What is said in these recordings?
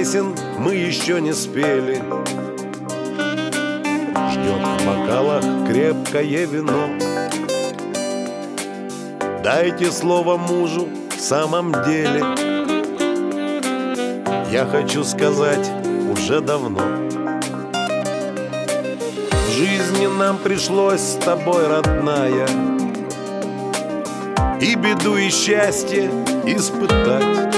песен мы еще не спели. Ждет в бокалах крепкое вино. Дайте слово мужу в самом деле. Я хочу сказать уже давно. В жизни нам пришлось с тобой, родная, и беду, и счастье испытать.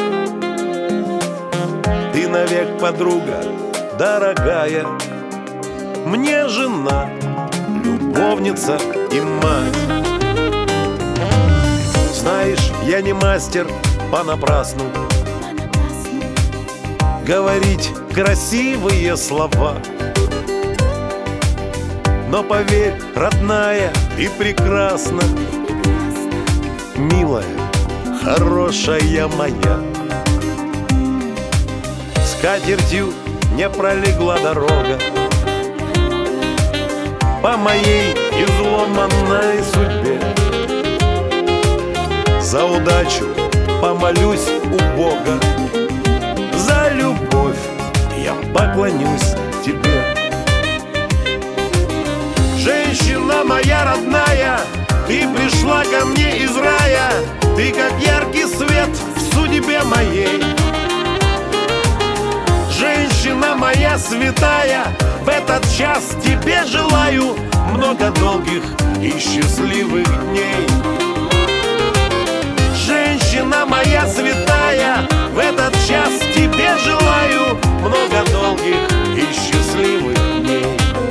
Ты навек подруга, дорогая, мне жена, любовница и мать. Знаешь, я не мастер понапрасну говорить красивые слова. Но поверь, родная, ты прекрасна, милая, хорошая моя. Скатертью не пролегла дорога по моей изломанной судьбе. За удачу помолюсь у Бога, за любовь я поклонюсь тебе. Женщина моя родная, ты пришла ко мне из рая. Ты как яркий свет в судьбе моей. Женщина моя святая, в этот час тебе желаю много долгих и счастливых дней. Женщина моя святая, в этот час тебе желаю много долгих и счастливых дней.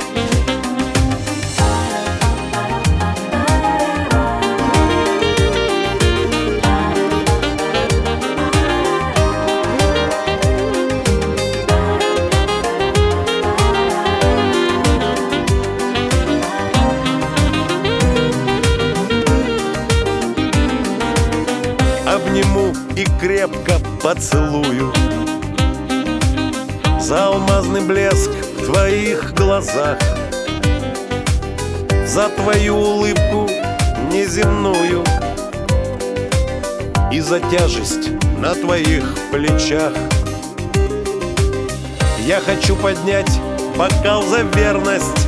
Обниму и крепко поцелую за алмазный блеск в твоих глазах, за твою улыбку неземную и за тяжесть на твоих плечах. Я хочу поднять бокал за верность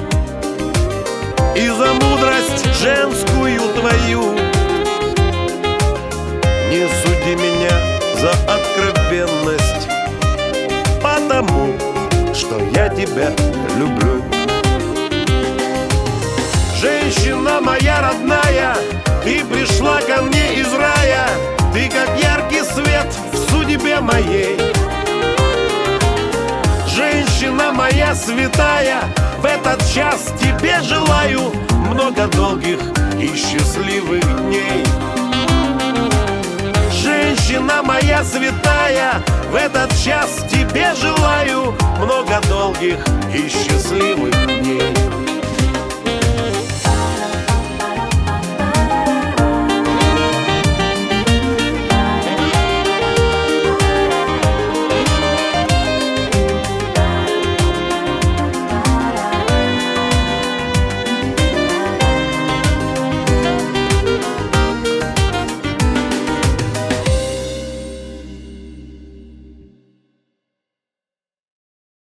и за мудрость женскую твою. Не суди меня за откровенность, потому что я тебя люблю. Женщина моя родная, ты пришла ко мне из рая. Ты как яркий свет в судьбе моей. Женщина моя святая, в этот час тебе желаю много долгих и счастливых дней. Женщина моя святая, в этот час тебе желаю много долгих и счастливых дней.